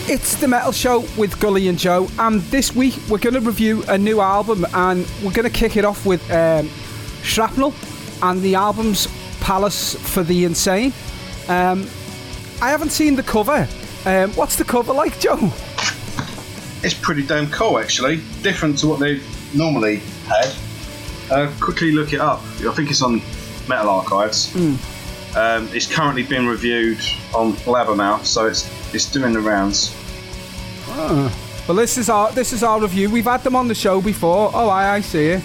It's the Metal Show with Gully and Joe, and this week we're going to review a new album, and we're going to kick it off with Shrapnel and the album's Palace for the Insane. I haven't seen the cover. What's the cover like, Joe? It's pretty damn cool, actually. Different to what they've normally had. Quickly look it up. I think it's on Metal Archives. It's currently been reviewed on Blabbermouth, so it's doing the rounds. Well, this is our review. We've had them on the show before. Oh, I see it.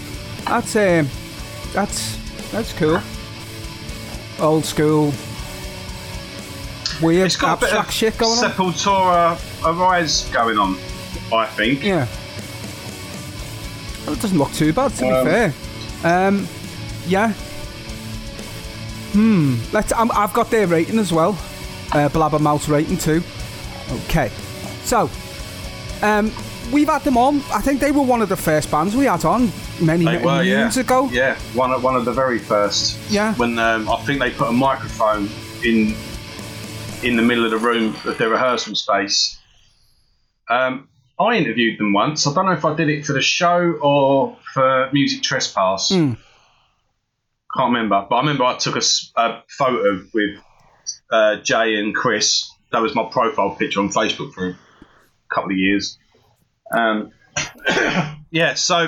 That's cool. Old school, weird, it's got abstract shit going on. Sepultura Arise going on, I think. Yeah. Well, it doesn't look too bad, to be fair. Yeah. I've got their rating as well. Blabbermouth's rating too. Okay. So, we've had them on. I think they were one of the first bands we had on many years ago. Yeah, one of the very first. Yeah. When I think they put a microphone in the middle of the room of their rehearsal space. I interviewed them once. I don't know if I did it for the show or for Music Trespass. Can't remember, but I remember I took a photo with Jay and Chris. That was my profile picture on Facebook for a couple of years. Yeah, so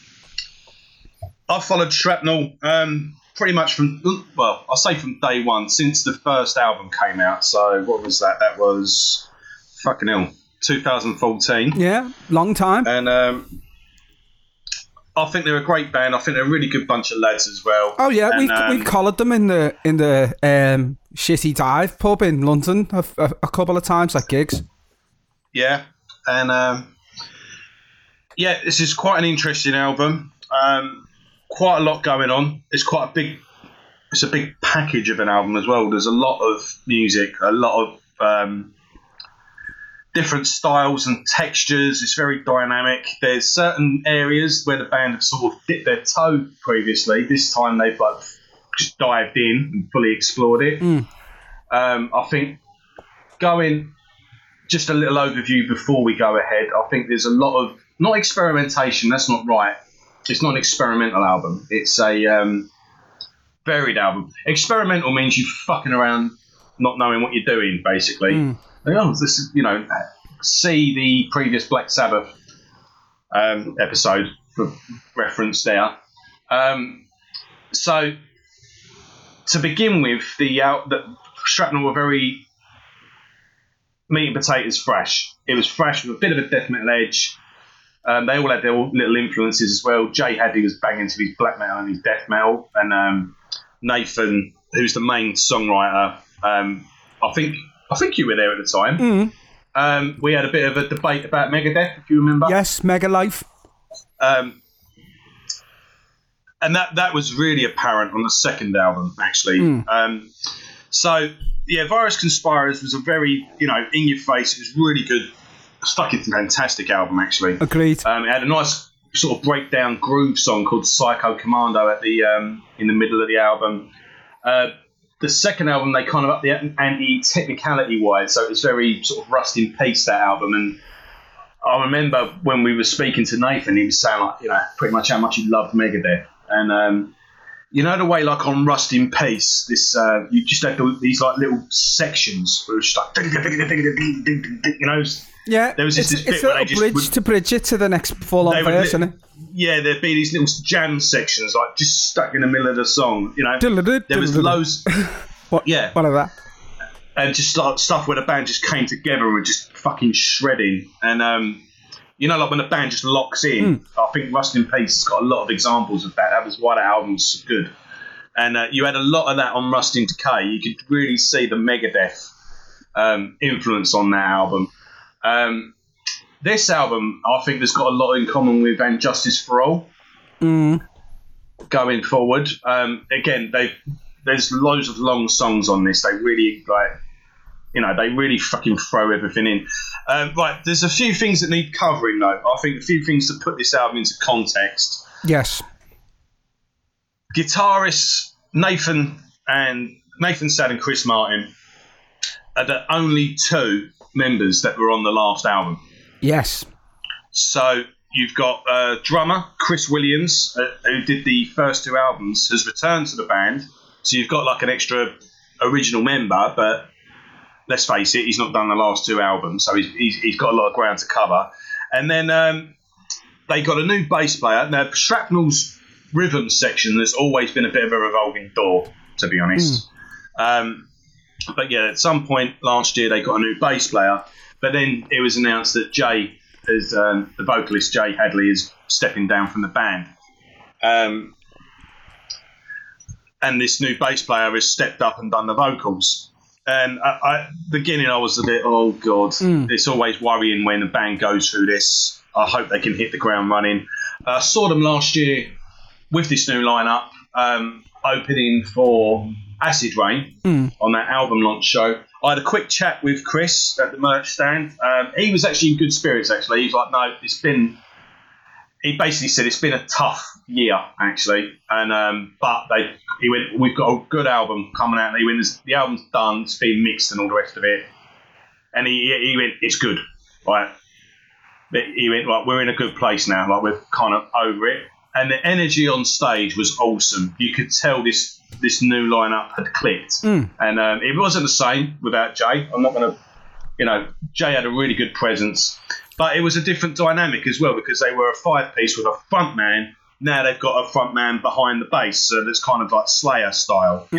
I followed Shrapnel pretty much from day one, since the first album came out. So what was that? That was 2014. Yeah, long time. And I think they're a great band. I think they're a really good bunch of lads as well. Oh yeah, we've collared them in the Shitty Dive pub in London a couple of times, like gigs. Yeah, and this is quite an interesting album. Quite a lot going on. It's a big package of an album as well. There's a lot of music, a lot of different styles and textures. It's very dynamic. There's certain areas where the band have sort of dipped their toe previously. This time they've just dived in and fully explored it. I think going just a little overview before we go ahead. I think there's a lot of not experimentation. That's not right. It's not an experimental album. It's a varied album. Experimental means you fucking around, not knowing what you're doing, basically. This is, see the previous Black Sabbath episode for reference there. So to begin with, the Shrapnel were very meat and potatoes fresh. It was fresh with a bit of a death metal edge. They all had their little influences as well. Jay Hadley was banging to his black metal and his death metal, and Nathan, who's the main songwriter, I think you were there at the time. We had a bit of a debate about Megadeth, if you remember. Yes, Megalife. And that was really apparent on the second album, actually. So, yeah, Virus Conspirers was a very, in your face. It was really good. It's a fucking fantastic album, actually. Agreed. It had a nice sort of breakdown groove song called Psycho Commando at the in the middle of the album. The second album, they kind of upped the ante technicality wise, so it was very sort of Rust in Peace, that album. And I remember when we were speaking to Nathan, he was saying, pretty much how much he loved Megadeth. And the way, like on Rust in Peace, this you just had these like little sections where it was just like, yeah, there was this bit it's where a bridge to bridge it to the next full-on verse, isn't it? Yeah, there'd be these little jam sections, like just stuck in the middle of the song. There was loads. What of that? And just like stuff where the band just came together and were just fucking shredding. And like when the band just locks in. I think Rust in Peace has got a lot of examples of that. That was why the album's good. And you had a lot of that on Rust in Decay. You could really see the Megadeth influence on that album. This album, I think, has got a lot in common with And Justice for All. Going forward, again, there's loads of long songs on this. They really they really fucking throw everything in. Right, there's a few things that need covering, though. I think a few things to put this album into context. Yes. Guitarists Nathan Sad and Chris Martin are the only two members that were on the last album. Yes. So you've got drummer Chris Williams, who did the first 2 albums, has returned to the band. So you've got like an extra original member, but let's face it, he's not done the last 2 albums, so he's got a lot of ground to cover. And then they got a new bass player. Now, Shrapnel's rhythm section has always been a bit of a revolving door, to be honest. But yeah, at some point last year they got a new bass player, but then it was announced that Jay, the vocalist Jay Hadley, is stepping down from the band. And this new bass player has stepped up and done the vocals. And beginning, I was a bit, oh God, it's always worrying when a band goes through this. I hope they can hit the ground running. I saw them last year with this new lineup, opening for Acid Rain on that album launch show. I had a quick chat with Chris at the merch stand. He was actually in good spirits, actually. He's like, no, he basically said it's been a tough year, actually. And he went, we've got a good album coming out. And he went, the album's done, it's been mixed and all the rest of it. And he went, it's good. Right? He went, like, we're in a good place now. Like, we're kind of over it. And the energy on stage was awesome. You could tell this new lineup had clicked. And it wasn't the same without Jay. I'm not going to, Jay had a really good presence. But it was a different dynamic as well, because they were a 5-piece with a front man. Now they've got a front man behind the bass, so that's kind of like Slayer style,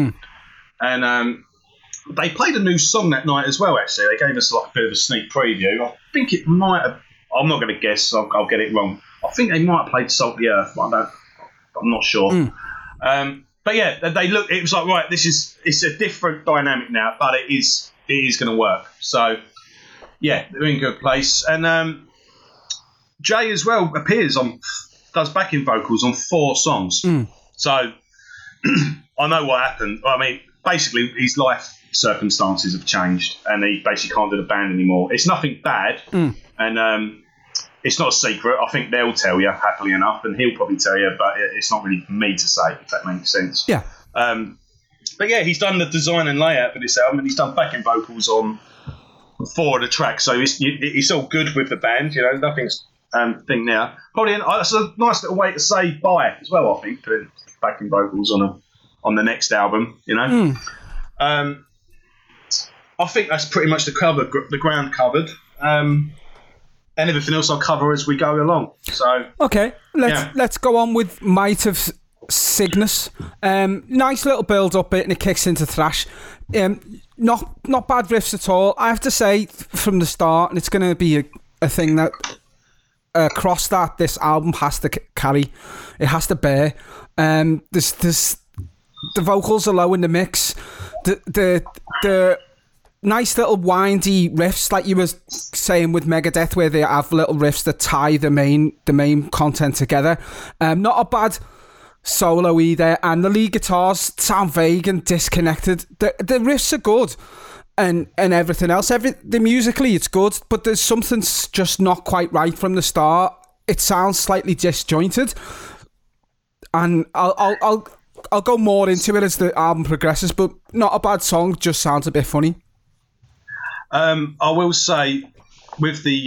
And they played a new song that night as well, actually. They gave us like a bit of a sneak preview. I think it might have, I'm not going to guess, I'll get it wrong. I think they might have played Salt the Earth, but I'm not sure. But yeah, it was like, right, it's a different dynamic now, but it is going to work. So yeah, they're in a good place. And Jay as well does backing vocals on 4 songs. So I know what happened. I mean, basically his life circumstances have changed and he basically can't do the band anymore. It's nothing bad. And it's not a secret. I think they'll tell you, happily enough, and he'll probably tell you, but it's not really for me to say, if that makes sense. Yeah. But yeah, he's done the design and layout for this album, and he's done backing vocals on 4 of the tracks, so it's all good with the band. Nothing's thing now. Probably it's a nice little way to say bye as well. I think putting backing vocals on the next album. I think that's pretty much the ground covered. And everything else I'll cover as we go along. So okay, let's go on with Might of Cygnus. Nice little build up bit, and it kicks into thrash. Not bad riffs at all. I have to say from the start, and it's going to be a thing that across that this album has to carry. It has to bear. The vocals are low in the mix. The nice little windy riffs, like you were saying with Megadeth, where they have little riffs that tie the main content together. Not a bad solo either, and the lead guitars sound vague and disconnected. The riffs are good, and everything else. The musically it's good, but there's something just not quite right from the start. It sounds slightly disjointed, and I'll go more into it as the album progresses. But not a bad song, just sounds a bit funny. I will say, with the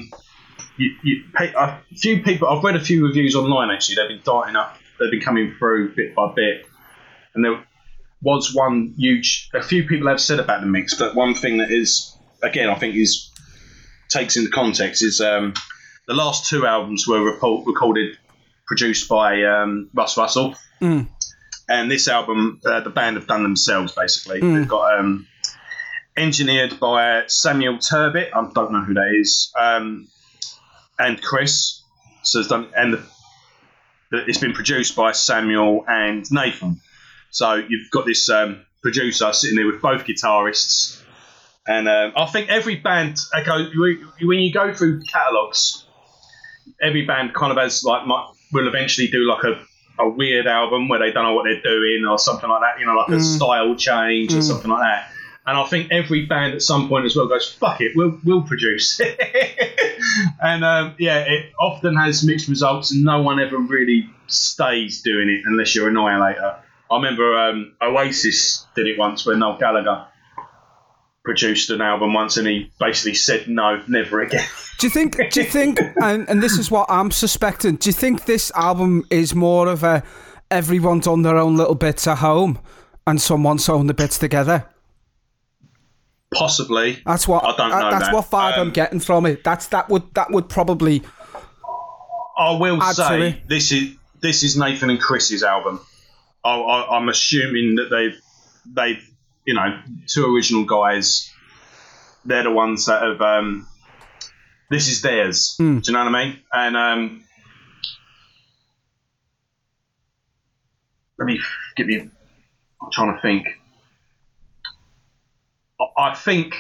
a few people, I've read a few reviews online. Actually, they've been darting up. They've been coming through bit by bit, and there was one huge. A few people have said about the mix, but one thing that is, again, I think takes into context is the last 2 albums were recorded, produced by Russ Russell, and this album the band have done themselves basically. They've got. Engineered by Samuel Turbit, I don't know who that is, and Chris. So it's been produced by Samuel and Nathan. So you've got this producer sitting there with both guitarists, and I think every band, when you go through catalogues, every band kind of has will eventually do like a weird album where they don't know what they're doing or something like that. Like a style change or something like that. And I think every band at some point as well goes, fuck it, we'll produce. And it often has mixed results, and no one ever really stays doing it unless you're Annihilator. I remember Oasis did it once where Noel Gallagher produced an album once, and he basically said no, never again. Do you think, and this is what I'm suspecting, do you think this album is more of a everyone's done their own little bits at home and someone's sewn the bits together? Possibly. That's what I don't know. That's what vibe I'm getting from it. That would probably. I will say this is Nathan and Chris's album. I'm assuming that they've two original guys. They're the ones that have. This is theirs. Do you know what I mean? And let me give you. I'm trying to think. I think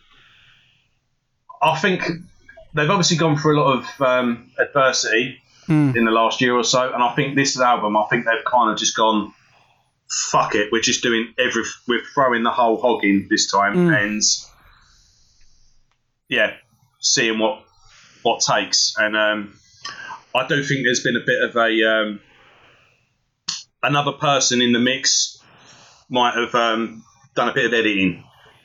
they've obviously gone through a lot of adversity in the last year or so, and I think this album, they've kind of just gone, fuck it, we're just doing we're throwing the whole hog in this time, and seeing what takes. And I do think there's been a bit of a another person in the mix might have done a bit of editing.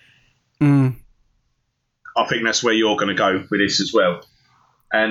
I think that's where you're going to go with this as well, and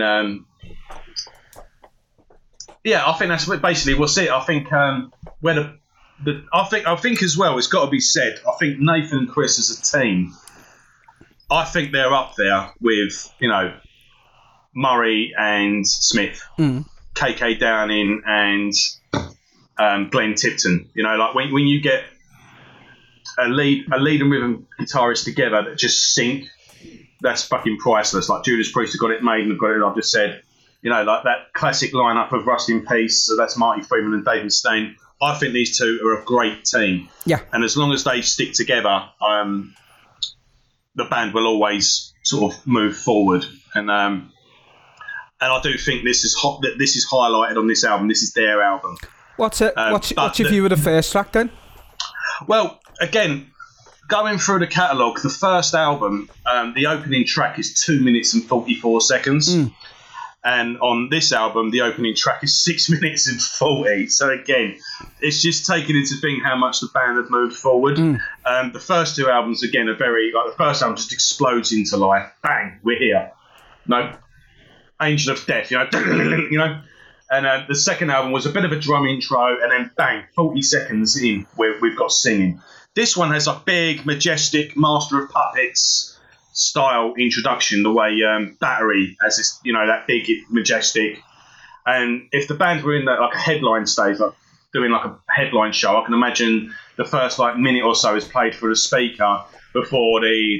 I think that's what basically we'll see. I think where I think as well, it's got to be said. I think Nathan and Chris as a team, I think they're up there with Murray and Smith, KK Downing and Glenn Tipton. Like when you get a lead and rhythm guitarist together that just sync, that's fucking priceless. Like Judas Priest have got it made and have got it, I've just said, like that classic lineup of Rust in Peace, so that's Marty Friedman and Dave Mustaine. I think these two are a great team. Yeah. And as long as they stick together, the band will always sort of move forward. And I do think this is highlighted on this album. This is their album. What's your view of the first track then? Well, again, going through the catalogue, the first album, the opening track is 2 minutes and 44 seconds. And on this album, the opening track is 6 minutes and 40. So again, it's just taking into think how much the band have moved forward. The first two albums, again, are very, like the first album just explodes into life. Bang, we're here. Angel of Death, And the second album was a bit of a drum intro, and then bang, 40 seconds in, where we've got singing. This one has a big, majestic Master of Puppets style introduction, the way Battery has this, that big, majestic. And if the band were in that like a headline stage, like doing like a headline show, I can imagine the first like minute or so is played through the speaker before the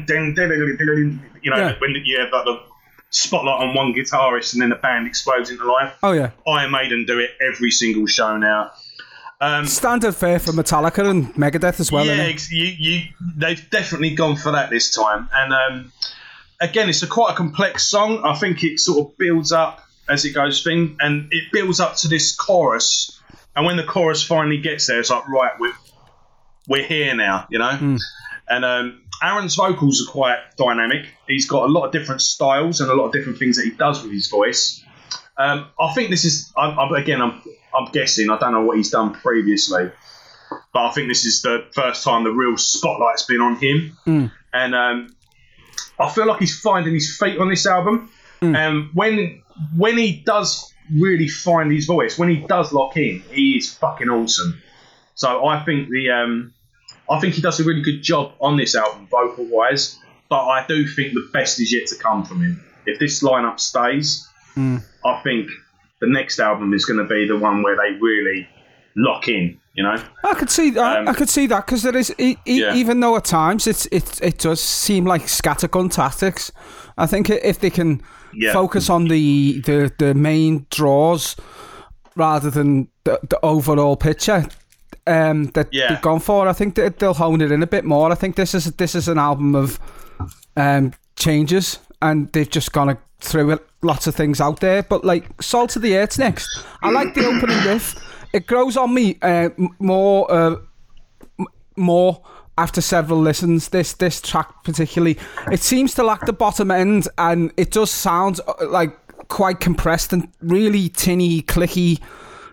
when you have like the spotlight on one guitarist and then the band explodes into life. Oh yeah, Iron Maiden do it every single show now. Standard fare for Metallica and Megadeth as well. Yeah, they've definitely gone for that this time. And again, it's quite a complex song. I think it sort of builds up as it goes and it builds up to this chorus. And when the chorus finally gets there, it's like, right, we're here now, And Aaron's vocals are quite dynamic. He's got a lot of different styles and a lot of different things that he does with his voice. I think this is, I'm guessing, I don't know what he's done previously, but I think this is the first time the real spotlight's been on him. And I feel like he's finding his feet on this album. And when he does really find his voice, when he does lock in, he is fucking awesome. So I think he does a really good job on this album, vocal-wise, but I do think the best is yet to come from him. If this lineup stays, I think the next album is going to be the one where they really lock in, I could see that. I could see that because there is, even though at times it does seem like scattergun tactics. I think if they can focus on the main draws rather than the overall picture that they've gone for, I think that they'll hone it in a bit more. I think this is an album of changes, and they've just gone through it, lots of things out there. But like Salt of the Earth's next. I like the opening riff. It grows on me more after several listens. This track particularly, it seems to lack the bottom end, and it does sound like quite compressed and really tinny, clicky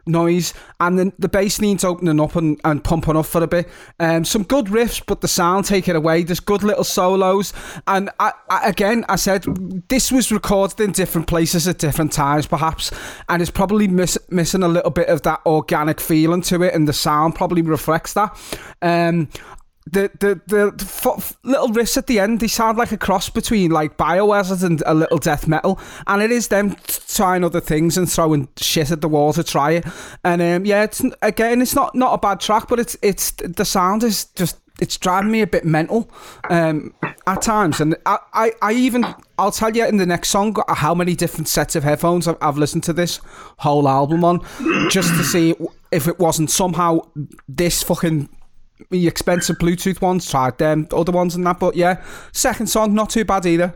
noise, and then the bass needs opening up and pumping up for a bit. Some good riffs, but the sound take it away. There's good little solos, and I said this was recorded in different places at different times, perhaps, and it's probably missing a little bit of that organic feeling to it, and the sound probably reflects that. The little riffs at the end, they sound like a cross between like Biohazard and a little death metal, and it is them trying other things and throwing shit at the wall to try it. And it's not a bad track, but it's the sound is just, it's driving me a bit mental at times. And I'll tell you in the next song how many different sets of headphones I've listened to this whole album on, just to see if it wasn't somehow this fucking expensive Bluetooth ones. Tried them other ones and that, but yeah, second song not too bad either.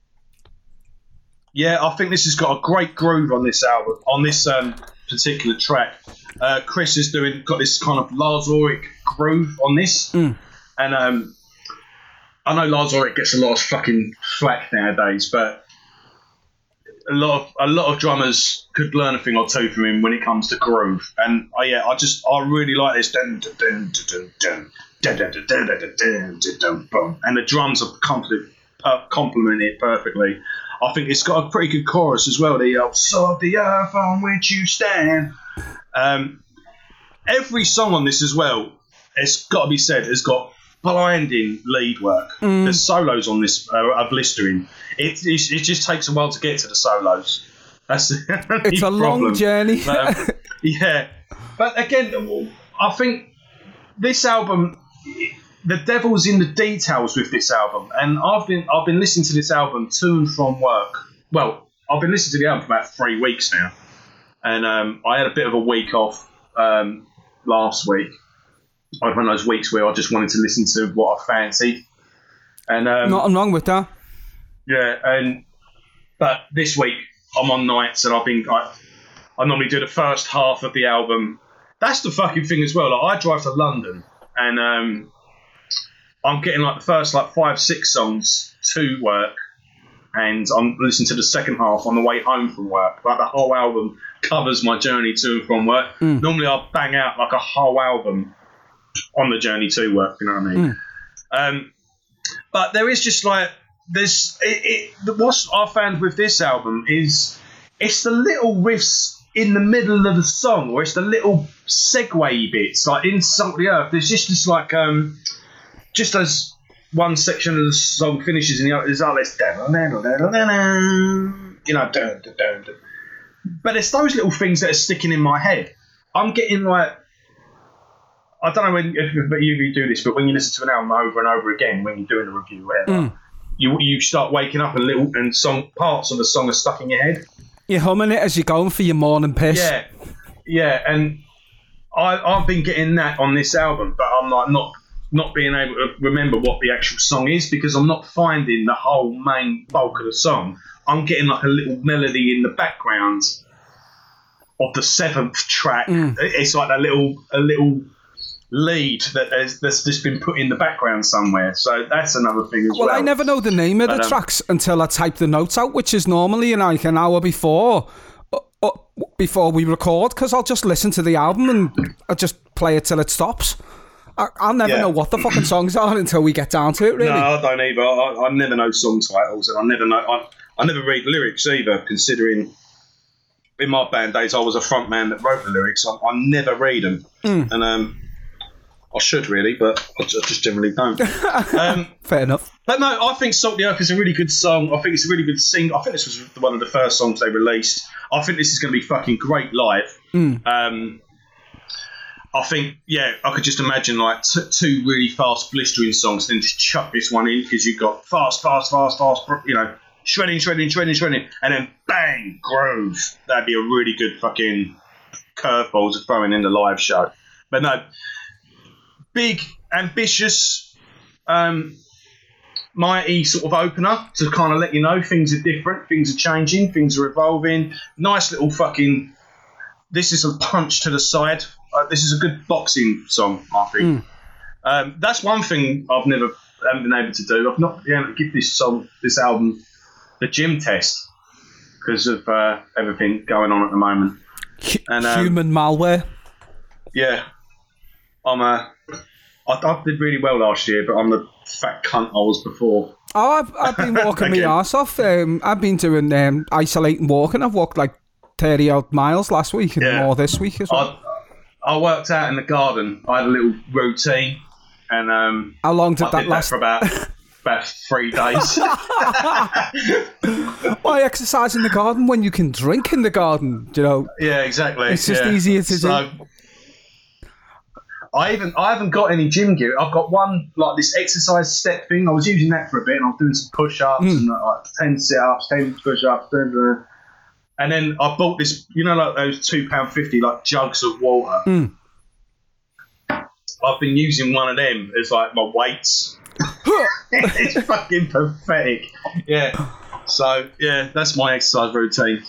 Yeah, I think this has got a great groove on this album, on this particular track. Chris has got this kind of Lars Ulrich groove on this, and I know Lars Ulrich gets a lot of fucking flack nowadays, but a lot of drummers could learn a thing or two from him when it comes to groove. And I really like this. And the drums are complement it perfectly. I think it's got a pretty good chorus as well. The "Sod the earth on which you stand." Every song on this as well, it's got to be said, has got blinding lead work. The solos on this are blistering. It just takes a while to get to the solos. That's it's a long journey. Yeah, but again, I think this album, the devil's in the details with this album. And I've been listening to this album to and from work. Well, I've been listening to the album for about 3 weeks now, and I had a bit of a week off last week. I had one of those weeks where I just wanted to listen to what I fancied, and nothing wrong with that. Yeah, but this week I'm on nights, and I normally do the first half of the album. That's the fucking thing as well. Like, I drive to London, and I'm getting like the first 5-6 songs to work, and I'm listening to the second half on the way home from work. Like, the whole album covers my journey to and from work. Normally I'll bang out like a whole album on the journey to work, you know what I mean? But there is just like this. What I found with this album is it's the little riffs in the middle of the song, or it's the little segue bits, like in Salt of the Earth. There's just this like just as one section of the song finishes and the other is like this, you know, but it's those little things that are sticking in my head. I'm getting like, I don't know if you do this, but when you listen to an album over and over again, when you're doing a review, whatever, you start waking up and parts of the song are stuck in your head. You're humming it as you're going for your morning piss. Yeah, and I've been getting that on this album, but I'm like not being able to remember what the actual song is because I'm not finding the whole main bulk of the song. I'm getting like a little melody in the background of the 7th track. It's like a little lead that's just been put in the background somewhere. So that's another thing as well. Well, I never know the name of the tracks until I type the notes out, which is normally like an hour before we record, because I'll just listen to the album and I'll just play it till it stops. I'll never know what the fucking songs are until we get down to it, really. No, I don't either. I never know song titles, and I never read lyrics either, considering in my band days I was a front man that wrote the lyrics. I never read them. And I should really, but I just generally don't. Fair enough. But no, I think Salt the Earth is a really good song. I think it's a really good single. I think this was one of the first songs they released. I think this is going to be fucking great live. I think, I could just imagine like two really fast blistering songs, then just chuck this one in because you've got fast, you know, shredding, and then bang, groove. That'd be a really good fucking curveball to throw in the live show. But no, big, ambitious, mighty sort of opener to kind of let you know things are different, things are changing, things are evolving. Nice little fucking, this is a punch to the side. This is a good boxing song, I think. That's one thing I haven't been able to do. I've not been able to give this album, the gym test because of everything going on at the moment. And human malware. Yeah, I did really well last year, but I'm the fat cunt I was before. Oh, I've been walking my arse off. I've been doing isolating walking. I've walked like 30 odd miles last week and more this week as well. I worked out in the garden. I had a little routine, and how long did that last? For about 3 days. Why exercise in the garden when you can drink in the garden? You know? Yeah, exactly. It's just easier to do. I haven't got any gym gear. I've got one like this exercise step thing. I was using that for a bit, and I was doing some push-ups and like 10 sit-ups, 10 push-ups, and then I bought this, like those £2.50 like jugs of water. I've been using one of them as like my weights. It's fucking pathetic. Yeah. So yeah, that's my exercise routine.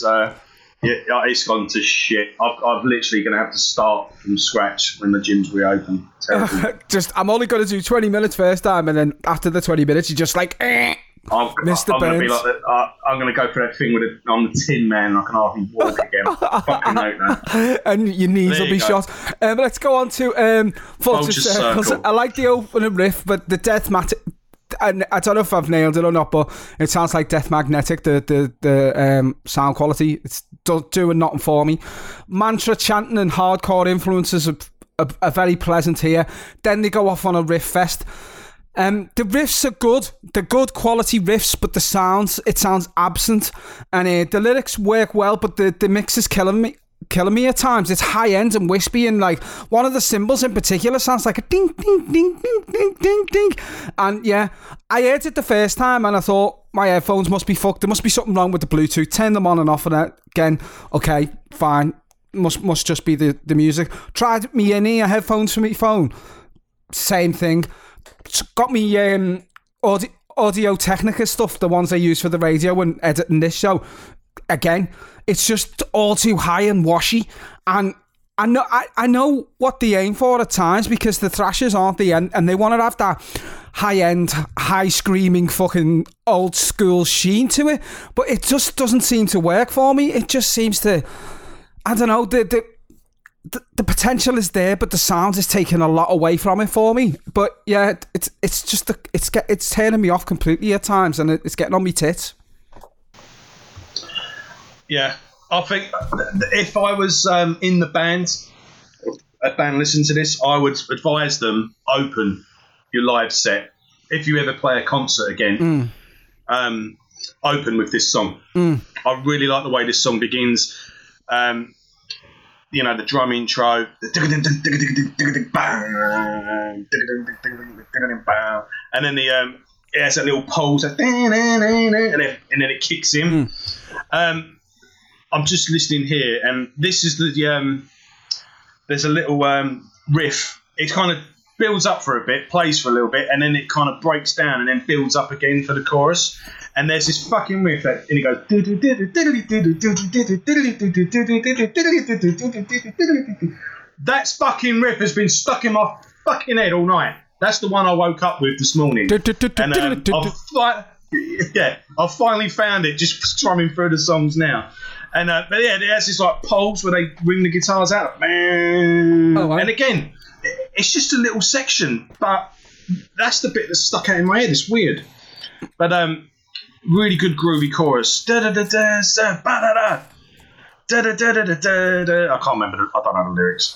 It's gone to shit. I'm literally going to have to start from scratch when the gyms reopen. I'm only going to do 20 minutes first time, and then after the 20 minutes, you're just like, I'm going to be like that. I'm going to go for that thing on the Tin Man. I can hardly walk again. Fucking note that. And your knees will be shot. Let's go on to Vulture Circles. I like the opening riff, but the Death Magnetic. And I don't know if I've nailed it or not, but it sounds like Death Magnetic. The sound quality, it's doing nothing for me. Mantra chanting and hardcore influences are very pleasant here. Then they go off on a riff fest. The riffs are good. They're good quality riffs, but it sounds absent. And the lyrics work well, but the mix is killing me at times. It's high end and wispy, and like one of the cymbals in particular sounds like a ding ding ding ding ding ding ding. And yeah, I heard it the first time and I thought my headphones must be fucked. There must be something wrong with the Bluetooth. Turn them on and off, and again, okay, fine. Must just be the music. Tried me in-ear headphones for my phone. Same thing. Got me Audio Technica stuff, the ones I use for the radio and editing this show. Again, it's just all too high and washy, and I know what they aim for at times, because the thrashers aren't the end, and they want to have that high-end, high-screaming fucking old-school sheen to it, but it just doesn't seem to work for me. It just seems to, I don't know, the potential is there, but the sound is taking a lot away from it for me. But yeah, it's just it's turning me off completely at times, and it's getting on me tits. Yeah, I think if I was in the band, a band listening to this, I would advise them, open your live set. If you ever play a concert again, open with this song. I really like the way this song begins. The drum intro, and then it has that little pulse, and then it kicks in. I'm just listening here, and this is there's a little riff. It kind of builds up for a bit, plays for a little bit, and then it kind of breaks down and then builds up again for the chorus. And there's this fucking riff and it goes. That fucking riff has been stuck in my fucking head all night. That's the one I woke up with this morning. And I've finally found it, just strumming through the songs now. And but yeah, it has this like pulse where they ring the guitars out, man. Oh, wow. And again, it's just a little section, but that's the bit that's stuck out in my head. It's weird, but really good groovy chorus. I can't remember. I don't know the lyrics.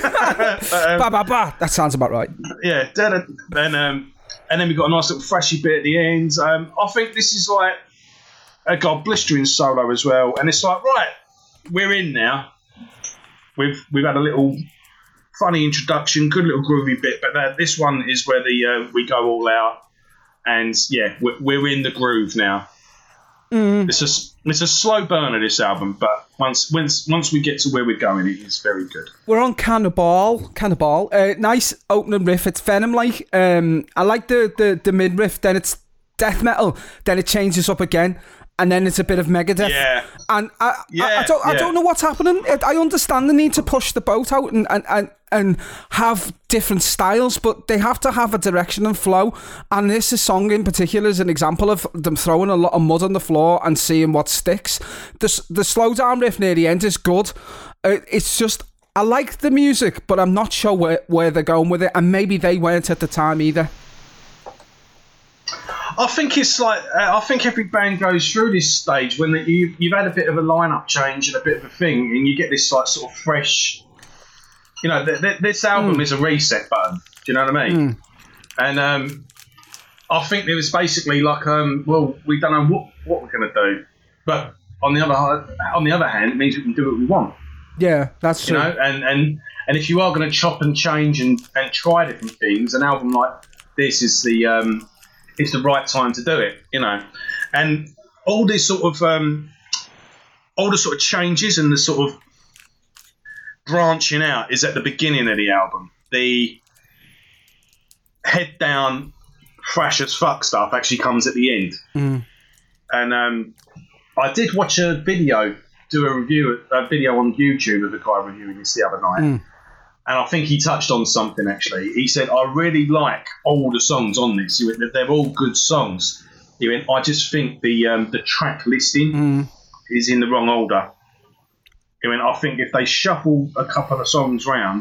That sounds about right. Yeah, and then we got a nice little thrashy bit at the end. I think this is like got a blistering solo as well, and it's like, right, we're in now. We've had a little funny introduction, good little groovy bit, but this one is where we go all out, and yeah, we're in the groove now. It's a slow burner, this album, but once we get to where we're going, it is very good. We're on Cannibal. Nice opening riff. It's Venom-like. I like the mid riff. Then it's death metal. Then it changes up again. and then it's a bit of Megadeth. Yeah. And I don't know what's happening. I understand the need to push the boat out and have different styles, but they have to have a direction and flow. And this song in particular is an example of them throwing a lot of mud on the floor and seeing what sticks. The slow down riff near the end is good. It's just, I like the music, but I'm not sure where they're going with it, and maybe they weren't at the time either. I think it's like I think every band goes through this stage when you've had a bit of a lineup change and a bit of a thing, and you get this like sort of fresh. You know, this album is a reset button. Do you know what I mean? And I think it was basically like, well, we don't know what we're going to do, but on the other hand, it means we can do what we want. Yeah, that's true. You know, and if you are going to chop and change and try different things, an album like this is it's the right time to do it, you know. And all this sort of changes and the sort of branching out is at the beginning of the album. The head down, thrash as fuck stuff actually comes at the end. And I did watch a video on YouTube of a guy reviewing this the other night. And I think he touched on something, actually. He said, I really like all the songs on this. He went, they're all good songs. He went, I just think the track listing is in the wrong order. He went, I think if they shuffle a couple of songs round,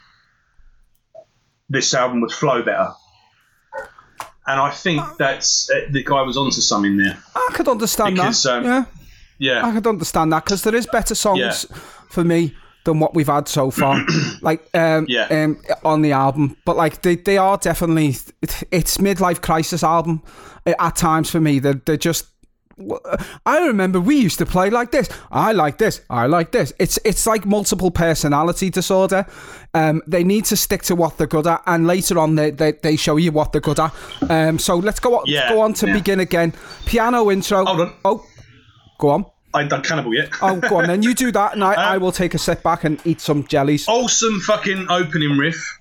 this album would flow better. And I think that's the guy was onto something there. I could understand that. Yeah, I could understand that, because there is better songs for me than what we've had so far, like on the album. But like they are definitely, it's midlife crisis album at times for me. They're just. I remember we used to play like this. I like this. I like this. It's like multiple personality disorder. They need to stick to what they're good at, and later on they show you what they're good at. So let's go on to begin again. Piano intro. Hold on. Oh, go on. I ain't done Cannibal yet. Oh, go on then. You do that, and I will take a sit back and eat some jellies. Awesome fucking opening riff.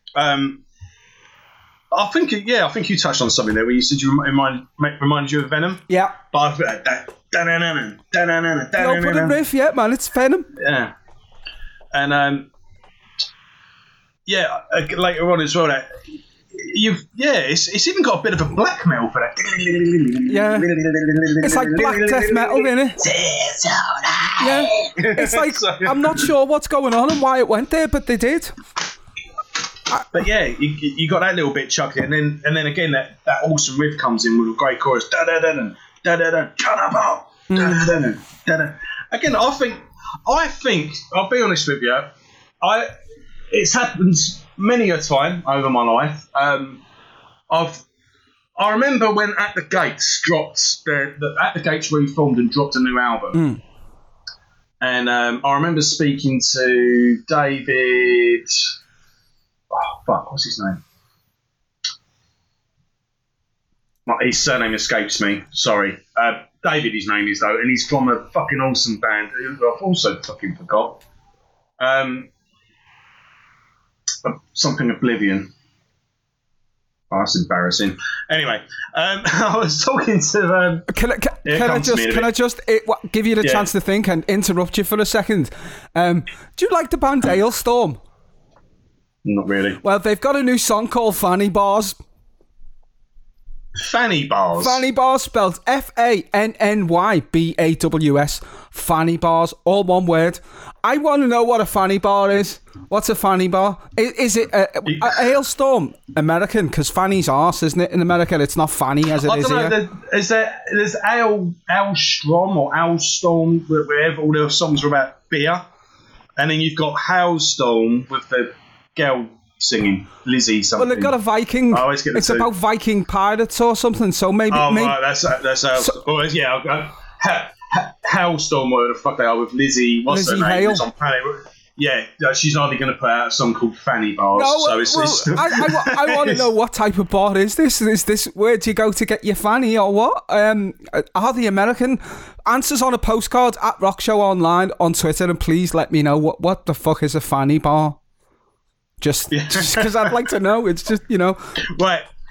I think you touched on something there where you said you reminded you of Venom. Yeah. But the opening riff, yeah, man, it's Venom. Yeah. And later on as well, it's even got a bit of a black metal for that. Yeah. It's like black death metal, isn't it? Yeah. It's like, I'm not sure what's going on and why it went there, but they did. But yeah, you got that little bit chucked in, and then again that awesome riff comes in with a great chorus. Da da da da da da da cannibal. Again, I think I'll be honest with you. It's happened many a time over my life. I remember when At the Gates dropped At the Gates reformed and dropped a new album, and I remember speaking to David. Oh, fuck, what's his name? His surname escapes me, sorry. David, his name is, though, and he's from a fucking awesome band who I've also fucking forgot. Something Oblivion. Oh, that's embarrassing. Anyway, I was talking to... Can I just give you the chance to think and interrupt you for a second? Do you like the band Hailstorm? Not really. Well, they've got a new song called Fanny Bars. Fanny Bars? Fanny Bars, spelled FANNYBAWS. Fanny Bars, all one word. I want to know what a fanny bar is. What's a fanny bar? Is it a Hailstorm American? Because fanny's arse, isn't it? In America, it's not fanny as it is here. There's Alstrom or Alstorm, wherever all their songs are about beer. And then you've got Hailstorm with the girl singing, Lizzie something. Well, they've got a Viking. It's about Viking pirates or something. So maybe. Oh, right, that's Hailstorm, whatever the fuck they are, with Lizzie. What's her name? On Planet. Yeah, she's either going to put out a song called Fanny Bars. No, I want to know what type of bar is this? Is this where do you go to get your fanny or what? Are the American answers on a postcard at Rock Show Online on Twitter, and please let me know what the fuck is a fanny bar. Just because I'd like to know. It's just, Right.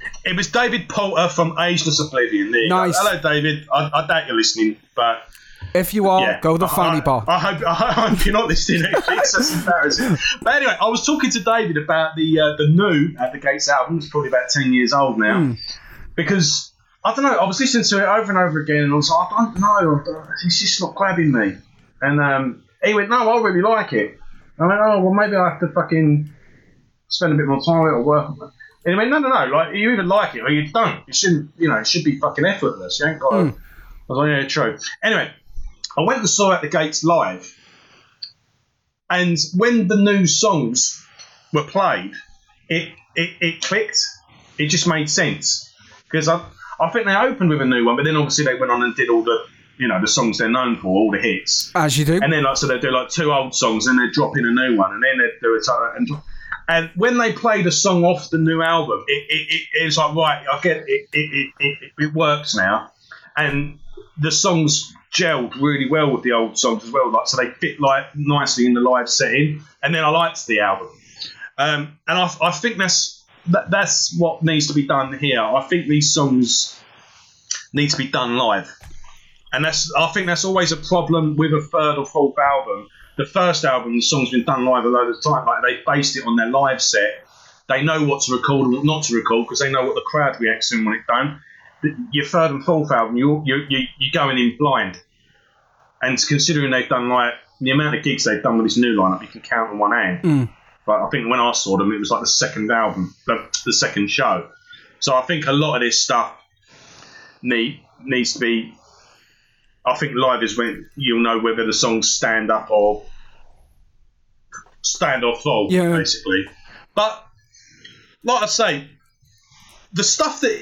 It was David Poulter from Ageless Oblivion. There you go. Nice. Hello, David. I doubt you're listening, but if you are, go to the Fanny Bar. I hope you're not listening. It's embarrassing. But anyway, I was talking to David about the new At the Gates album. It's probably about 10 years old now, because I don't know. I was listening to it over and over again, and I was like, I don't know. It's just not grabbing me. And he went, no, I really like it. I went, oh, well, maybe I have to fucking spend a bit more time on it or work on it. And he went, no, like, you either like it or you don't. It shouldn't, it should be fucking effortless. You ain't got to. I was like, yeah, true. Anyway, I went and saw At the Gates live. And when the new songs were played, it clicked. It just made sense. Because I think they opened with a new one, but then obviously they went on and did all the, the songs they're known for, all the hits. As you do. And then, so they do, 2 old songs, and they drop in a new one, and then they do it. And when they played a song off the new album, it's like, right, I get it. It works now. And the songs gelled really well with the old songs as well. So they fit, nicely in the live setting. And then I liked the album. And I think that's what needs to be done here. I think these songs need to be done live. And I think that's always a problem with a third or fourth album. The first album, the song's been done live a load of time. They based it on their live set. They know what to record and what not to record because they know what the crowd reacts to when it don't. Your third and fourth album, you're going in blind. And considering they've done the amount of gigs they've done with this new lineup, you can count on one hand. But I think when I saw them, it was the second album, the second show. So I think a lot of this stuff needs to be. I think live is when you'll know whether the songs stand up or fall, basically. But like I say, the stuff that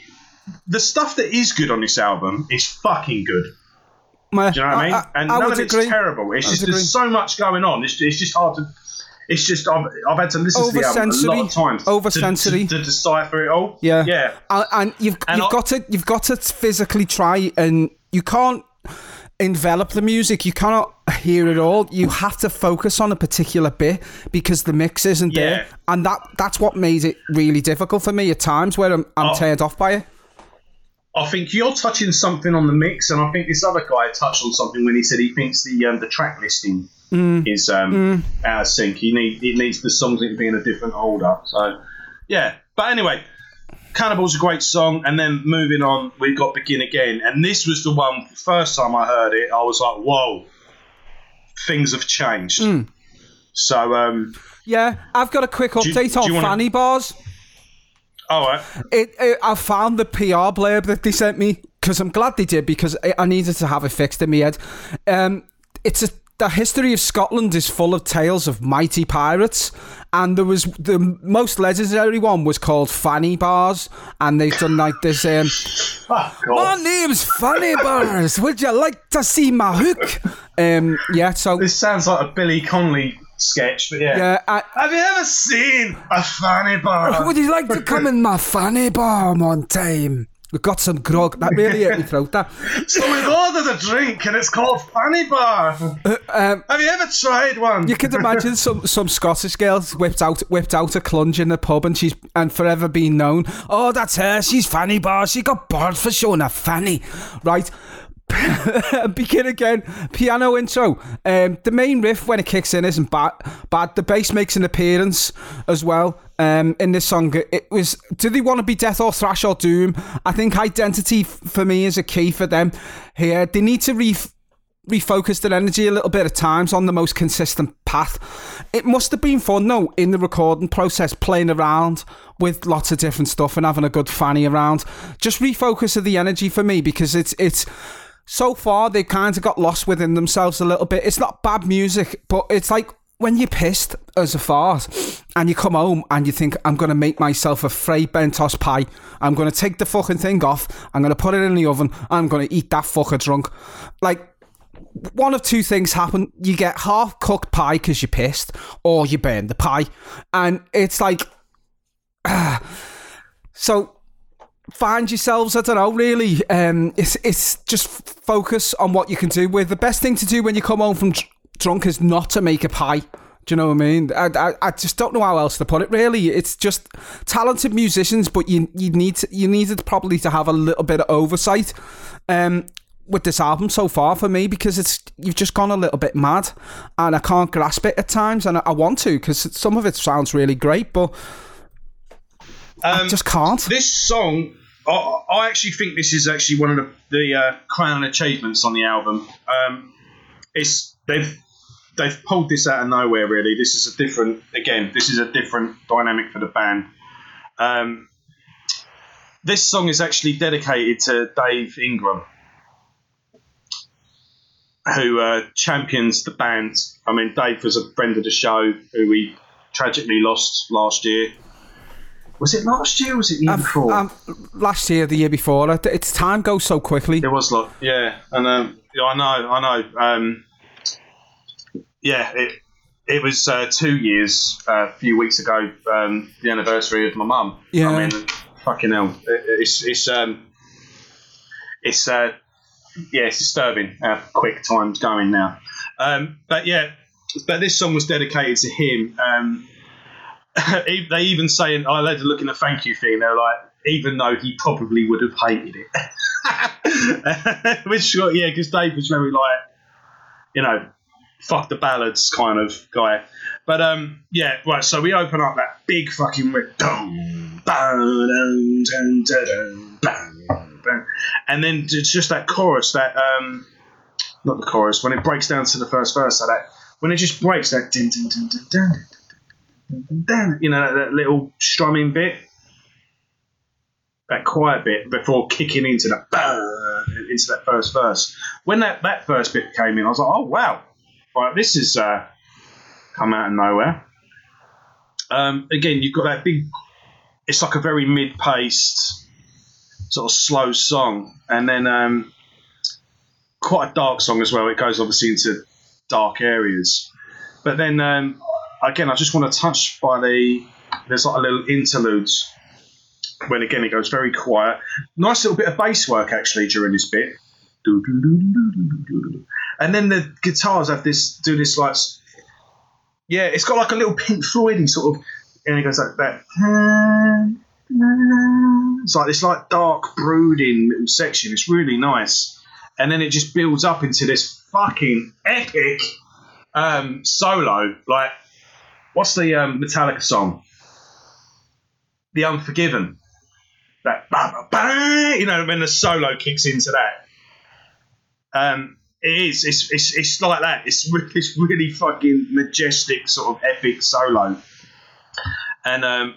is good on this album is fucking good. Do you know what I mean? And none of it's terrible. It's just there's so much going on. It's just hard to. It's just I've had to listen to the album a lot of times to decipher it all. Yeah. And you've got to physically try, and you can't envelop the music. You cannot hear it all. You have to focus on a particular bit because the mix isn't there, and that's what made it really difficult for me at times where I'm turned off by it. I think you're touching something on the mix, and I think this other guy touched on something when he said he thinks the track listing is out of sync. It needs the songs to be in a different order. So, yeah. But anyway, Cannibal's a great song, and then moving on, we've got Begin Again, and this was the one. First time I heard it, I was like, "Whoa, things have changed." So, yeah, I've got a quick update on Fanny Bars. All right. I found the PR blurb that they sent me because I'm glad they did because I needed to have it fixed in my head. The history of Scotland is full of tales of mighty pirates, and there was the most legendary one was called Fanny Bars, and they've done this. My name's Fanny Bars. Would you like to see my hook? So this sounds like a Billy Connolly sketch, but have you ever seen a fanny bar? Would you like to come in my fanny bar one time? We've got some grog. That really hit me throat, that. So we've ordered a drink and it's called Fanny Bar. Have you ever tried one? You could imagine some Scottish girls whipped out a clunge in the pub and forever being known. Oh, that's her. She's Fanny Bar. She got barred for showing her fanny. Right. Begin Again, piano intro. The main riff when it kicks in isn't bad. The bass makes an appearance as well. In this song, it was. Do they want to be death or thrash or doom? I think identity for me is a key for them here. They need to refocus their energy a little bit at times on the most consistent path. It must have been fun though in the recording process, playing around with lots of different stuff and having a good fanny around. Just refocus of the energy for me because it's. So far, they've kind of got lost within themselves a little bit. It's not bad music, but it's like when you're pissed as a fart and you come home and you think, I'm going to make myself a Frey Bentos pie. I'm going to take the fucking thing off. I'm going to put it in the oven. I'm going to eat that fucker drunk. Like, one of two things happen. You get half-cooked pie because you're pissed, or you burn the pie. And it's like... So... Find yourselves, I don't know, really. It's just focus on what you can do with. The best thing to do when you come home from drunk is not to make a pie. Do you know what I mean? I just don't know how else to put it. Really, it's just talented musicians, but you needed probably to have a little bit of oversight with this album so far for me, because you've just gone a little bit mad, and I can't grasp it at times, and I want to, because some of it sounds really great, but I just can't. This song, I actually think this is actually one of the crown achievements on the album. They've pulled this out of nowhere, really. This is a different dynamic for the band. This song is actually dedicated to Dave Ingram, who champions the band. I mean, Dave was a friend of the show who we tragically lost last year. Was it last year or was it the year before? Last year, the year before. It's time goes so quickly. It was like, yeah. And I know. It was 2 years, a few weeks ago, the anniversary of my mum. Yeah. I mean, fucking hell. It's disturbing how quick time's going now. But this song was dedicated to him. They even say, I had to look in the thank you thing, they're like, even though he probably would have hated it. Which, yeah, because Dave was very like, fuck the ballads kind of guy. But, right, so we open up that big fucking riff. And then it's just that chorus, that, not the chorus, when it breaks down to the first verse, so that, when it just breaks, that din, din, din, din, din, din, that little strumming bit, that quiet bit before kicking into that first verse. When that first bit came in, I was like, oh wow, right, this is come out of nowhere. Again, you've got that big, it's like a very mid-paced sort of slow song, and then quite a dark song as well. It goes obviously into dark areas, but then again, I just want to touch by there's like a little interludes when again it goes very quiet. Nice little bit of bass work actually during this bit. And then the guitars do this like, yeah, it's got like a little Pink Floyd-y sort of, and it goes like that. It's like this like dark brooding little section. It's really nice. And then it just builds up into this fucking epic solo. Like, what's the Metallica song? The Unforgiven. That when the solo kicks into that. It's like that. It's really fucking majestic, sort of epic solo. And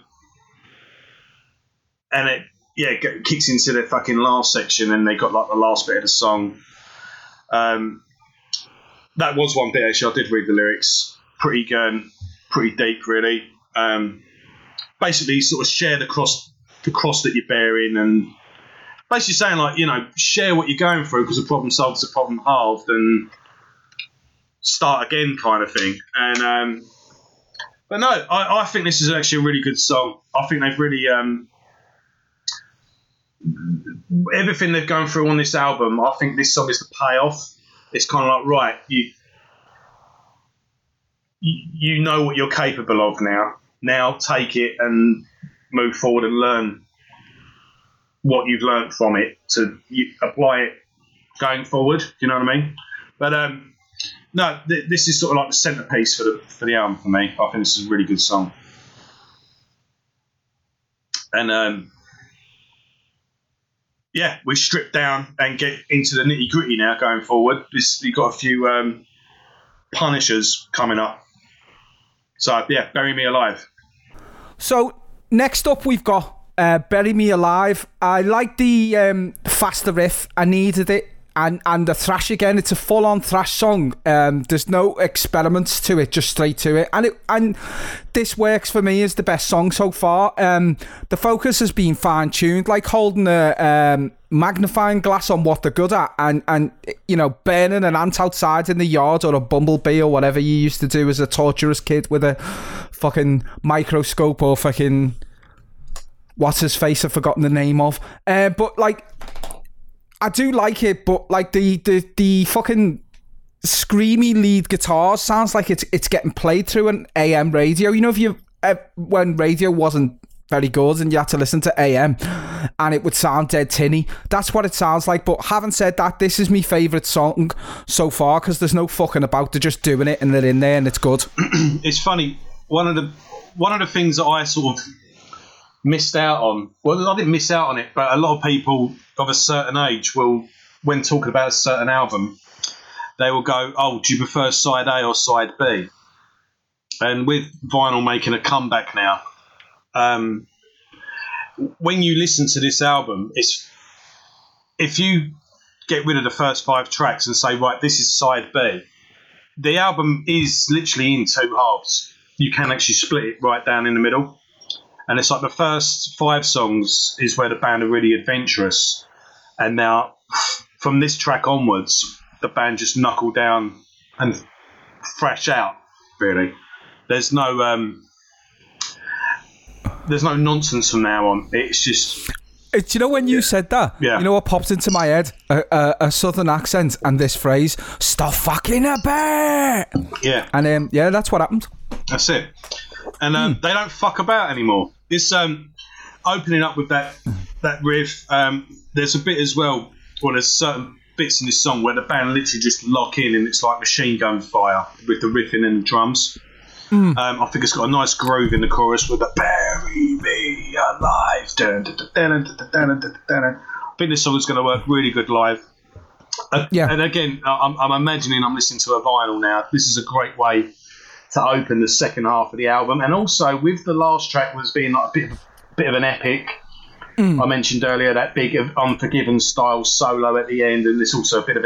it kicks into the fucking last section, and they got like the last bit of the song. That was one bit actually. I did read the lyrics. Pretty deep, really. Basically, sort of share the cross that you're bearing, and basically saying like, share what you're going through, because a problem solved is a problem halved, and start again, kind of thing. And but no, I think this is actually a really good song. I think they've really everything they've gone through on this album. I think this song is the payoff. It's kind of like, right, you know what you're capable of now. Now take it and move forward and learn what you've learned from it to apply it going forward. You know what I mean? But no, this is sort of like the centerpiece for the album for me. I think this is a really good song. And we strip down and get into the nitty gritty now going forward. You've got a few punishers coming up. So Bury Me Alive. So next up we've got Bury Me Alive. I like the faster riff. I needed it. And the thrash again, it's a full-on thrash song. There's no experiments to it, just straight to it. And this works for me as the best song so far. The focus has been fine-tuned, like holding a magnifying glass on what they're good at, and burning an ant outside in the yard, or a bumblebee, or whatever you used to do as a torturous kid with a fucking microscope, or fucking what's his face I've forgotten the name of. But like, I do like it, but like the fucking screamy lead guitars. Sounds like it's getting played through an AM radio. You know, if you when radio wasn't very good and you had to listen to AM and it would sound dead tinny. That's what it sounds like. But having said that, this is my favourite song so far because there's no fucking about. They're just doing it and they're in there and it's good. It's funny. One of the things that I sort of missed out on, well, I didn't miss out on it, but a lot of people of a certain age will, when talking about a certain album, they will go, oh, do you prefer side A or side B? And with vinyl making a comeback now, when you listen to this album, if you get rid of the first 5 tracks and say, right, this is side B, the album is literally in 2 halves. You can actually split it right down in the middle. And it's like the first 5 songs is where the band are really adventurous. And now, from this track onwards, the band just knuckle down and thrash out, really. There's no nonsense from now on. It's just... Do you know when you said that? Yeah. You know what popped into my head? A southern accent and this phrase, stop fucking a bear! Yeah. And yeah, that's what happened. That's it. And they don't fuck about anymore. This opening up with that riff, there's a bit as well, there's certain bits in this song where the band literally just lock in and it's like machine gun fire with the riffing and the drums. I think it's got a nice groove in the chorus with the bury me alive. I think this song is going to work really good live. Yeah. And again, I'm imagining I'm listening to a vinyl now. This is a great way to open the second half of the album. And also with the last track was being like a bit of an epic. I mentioned earlier that big Unforgiven style solo at the end, and there's also a bit of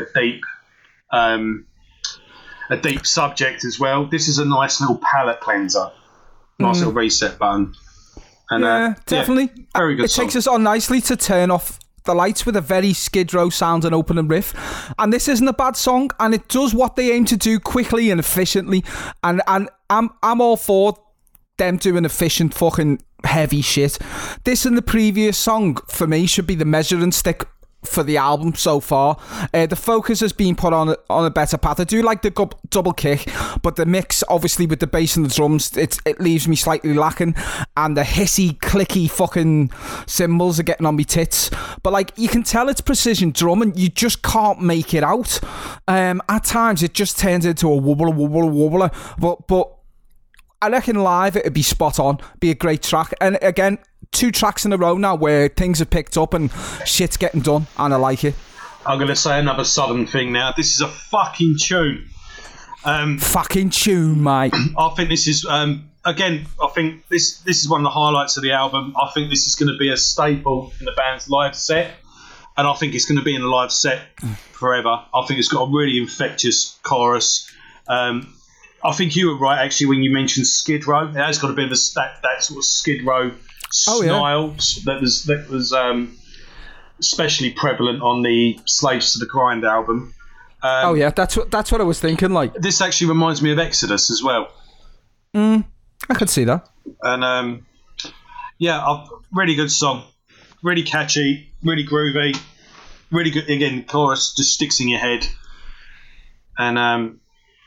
a deep subject as well. This is a nice little palate cleanser, nice little reset button. And, yeah, definitely. Yeah, very good. It takes us on nicely to turn off the lights with a very Skid Row sound and opening riff. And this isn't a bad song, and it does what they aim to do quickly and efficiently. And I'm all for them doing efficient fucking heavy shit. This and the previous song for me should be the measuring stick for the album so far. The focus has been put on a better path. I do like the double kick, but the mix obviously with the bass and the drums, it leaves me slightly lacking, and the hissy clicky fucking cymbals are getting on me tits. But like, you can tell it's precision drum and you just can't make it out. At times it just turns into a wobbler, but I reckon live it'd be spot on, be a great track. And again, 2 tracks in a row now where things have picked up and shit's getting done, and I like it. I'm going to say another southern thing now. This is a fucking tune. Fucking tune, mate. I think this is, again, I think this is one of the highlights of the album. I think this is going to be a staple in the band's live set, and I think it's going to be in the live set forever. I think it's got a really infectious chorus. I think you were right, actually, when you mentioned Skid Row. It has got a bit of that sort of Skid Row style that was especially prevalent on the Slaves to the Grind album. That's what I was thinking. Like, this actually reminds me of Exodus as well. I could see that. And a really good song, really catchy, really groovy, really good. Again, the chorus just sticks in your head. And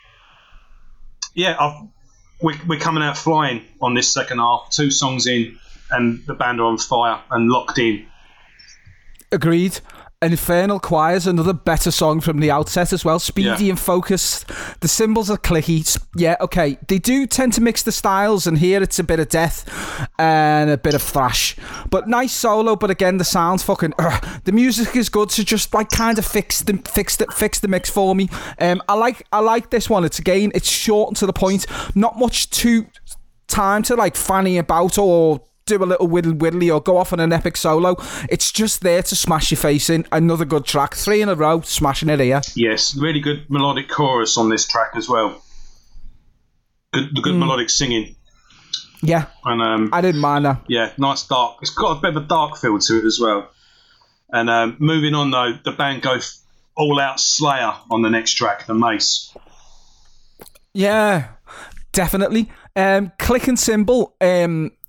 we're coming out flying on this second half. 2 songs in, and the band are on fire and locked in. Agreed. Infernal Choir's another better song from the outset as well. Speedy and focused. The cymbals are clicky. Yeah, okay. They do tend to mix the styles, and here it's a bit of death and a bit of thrash. But nice solo, but again, the sound's fucking... the music is good, so just like kind of fix the mix for me. I like this one. It's short and to the point. Not much time to like fanny about or do a little whittly or go off on an epic solo. It's just there to smash your face in. Another good track. 3 in a row, smashing it here. Yes, really good melodic chorus on this track as well. Good melodic singing. Yeah, and I didn't mind that. Yeah, nice dark. It's got a bit of a dark feel to it as well. And moving on though, the band go all out Slayer on the next track, The Mace. Yeah, definitely. Click and cymbal.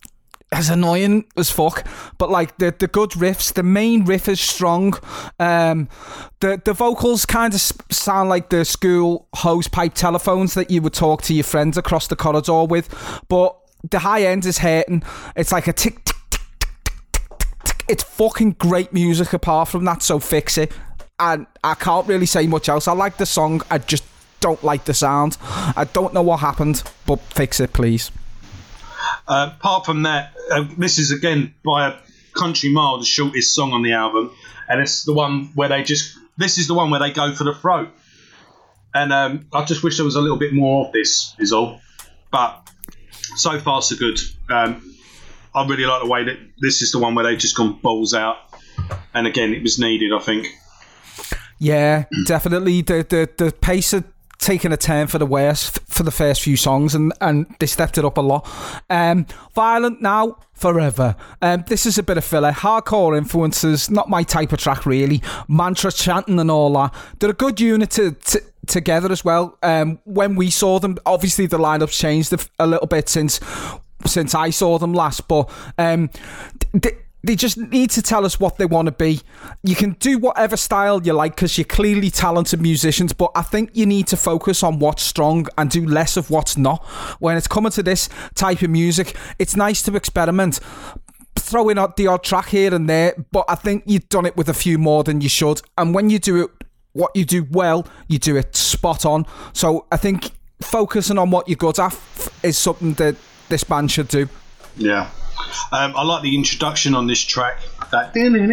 as annoying as fuck, but like the good riffs, the main riff is strong. The vocals kind of sound like the school hosepipe telephones that you would talk to your friends across the corridor with, but the high end is hurting. It's like a tick tick tick tick tick tick tick. It's fucking great music apart from that, so fix it. And I can't really say much else. I like the song, I just don't like the sound. I don't know what happened, but fix it, please. Apart from that, this is again by a country mile the shortest song on the album, and it's the one where this is the one where they go for the throat, and I just wish there was a little bit more of this, is all. But so far so good. I really like the way that this is the one where they've just gone balls out, and again it was needed, I think. Yeah, definitely. The pace had taken a turn for the worse for the first few songs, and they stepped it up a lot. Violent Now, Forever. This is a bit of filler. Hardcore influences, not my type of track really. Mantra chanting and all that. They're a good unit together as well. When we saw them, obviously the lineup's changed a little bit since I saw them last, but they just need to tell us what they want to be. You can do whatever style you like because you're clearly talented musicians, but I think you need to focus on what's strong and do less of what's not. When it's coming to this type of music, it's nice to experiment, throwing out the odd track here and there, but I think you've done it with a few more than you should. And when you do it, what you do well, you do it spot on. So I think focusing on what you're good at is something that this band should do. Yeah. I like the introduction on this track. That,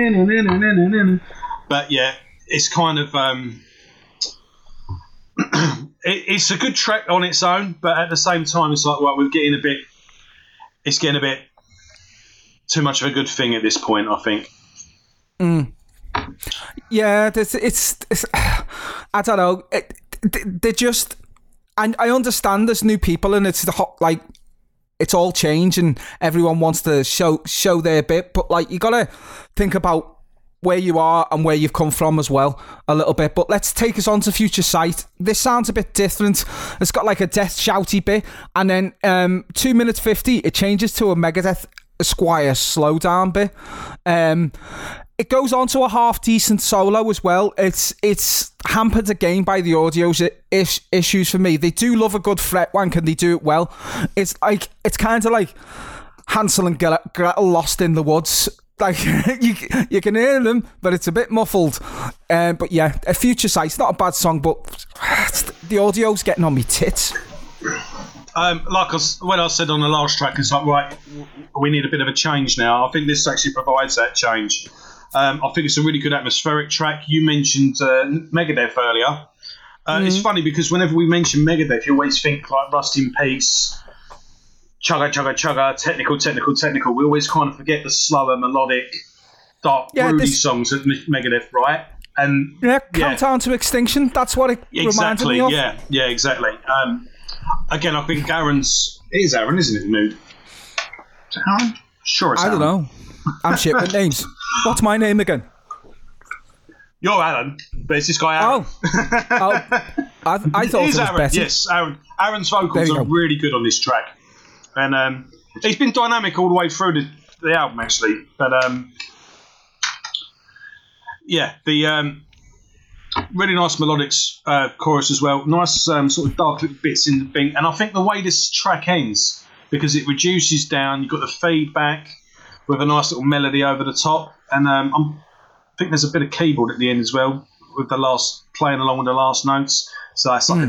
but yeah, it's kind of it's a good track on its own, but at the same time, it's like, well, it's getting a bit too much of a good thing at this point, I think. Yeah, it's I don't know. They just, and I understand there's new people and it's the hot, like, it's all change and everyone wants to show their bit, but like, you gotta think about where you are and where you've come from as well a little bit. But let's take us on to Future Sight. This sounds a bit different. It's got like a death shouty bit, and then 2 minutes 50 it changes to a Megadeth Esquire slowdown bit. It goes on to a half decent solo as well. It's hampered again by the audio issues for me. They do love a good fret wank and they do it well. It's kind of like Hansel and Gretel lost in the woods. Like you can hear them, but it's a bit muffled. But yeah, A Future Sight's not a bad song, but the audio's getting on me tits. When I said on the last track, it's like, right, we need a bit of a change now. I think this actually provides that change. I think it's a really good atmospheric track. You mentioned Megadeth earlier. It's funny because whenever we mention Megadeth, you always think like Rust in Peace, chugga, chugga, chugga, technical. We always kind of forget the slower, melodic, dark, broody songs of Megadeth, right? And Countdown to Extinction, that's what it reminded me of. Yeah, exactly. Again, I think it is Aaron, isn't it, Nude? Is it Aaron? Sure it's Aaron. I don't know. I'm shit with names. What's my name again? You're Alan, but it's this guy Aaron. I thought it was Aaron. Betty. Yes, Aaron. Aaron's vocals are really good on this track. And he's been dynamic all the way through the album, actually. But, the really nice melodic chorus as well. Nice sort of dark little bits in the beat. And I think the way this track ends, because it reduces down, you've got the feedback with a nice little melody over the top. And I think there's a bit of keyboard at the end as well, with the last, playing along with the last notes. So it's like a